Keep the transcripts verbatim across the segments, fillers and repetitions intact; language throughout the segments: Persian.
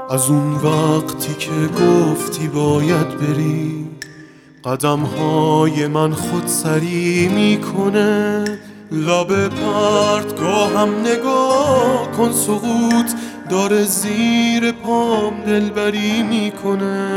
از اون وقتی که گفتی باید بری، قدم های من خود سری میکنه. لب پرتگاهم نگاه کن، سقوط داره زیر پام دلبری میکنه.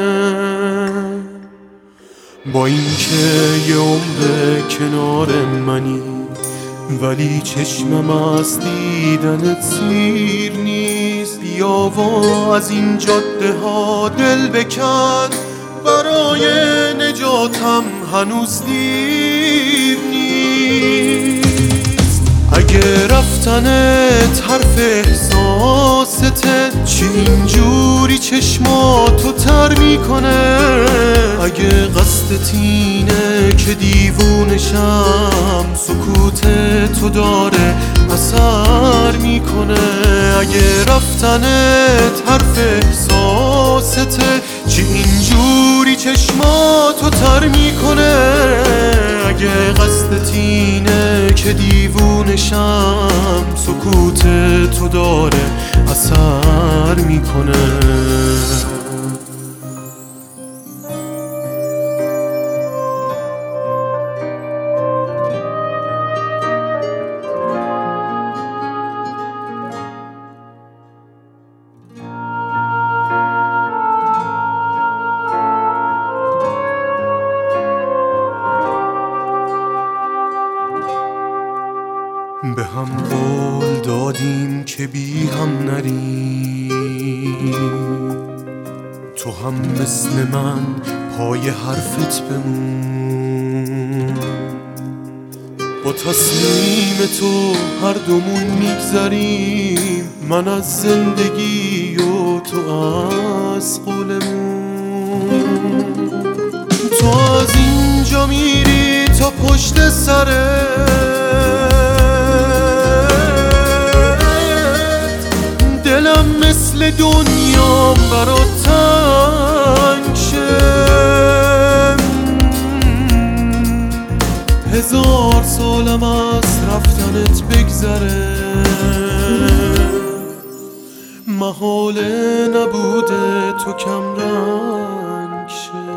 با اینکه یه عمر کنار منی، ولی چشمم از دیدنت سیر نیست. بیا و از این جاده ها دل بکن، برای نجاتم هنوز دیر نیست. اگه رفتنت حرف احساسته، چی اینجوری چشماتو تر میکنه؟ اگه قصدت اینه که دیوونشم، سکوت تو داره اثر میکنه. اگه رفتنت حرف احساسته، چی اینجوری چشماتو تر میکنه؟ اگه قصدت اینه که دیوونشم، سکوت تو داره اثر میکنه. به هم قول دادیم که بی هم نریم، تو هم مثل من پای حرفت بمون. با تصمیم تو هر دومون میگذریم، من از زندگی و تو از قولمون. تو از اینجا میری تا پشت سرت، دلم مثل دنیا برات تنگ شه. هزار سالم از رفتنت بگذره، محاله نبوده تو کم رنگ شه.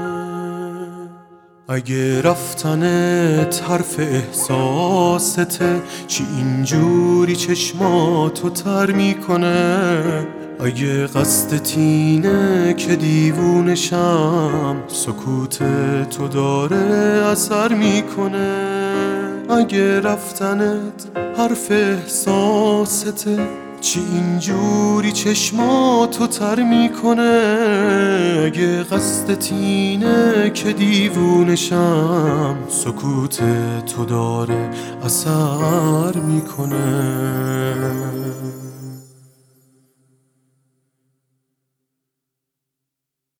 اگه رفتنت حرف احساسته، چی اینجوری چشماتو تر میکنه؟ اگه قصدت اینه که دیوونشم، سکوت تو داره اثر میکنه. اگه رفتنت حرف احساسته، چی اینجوری چشماتو تر میکنه؟ اگه قصدت اینه که دیوونشم، سکوت تو داره اثر میکنه.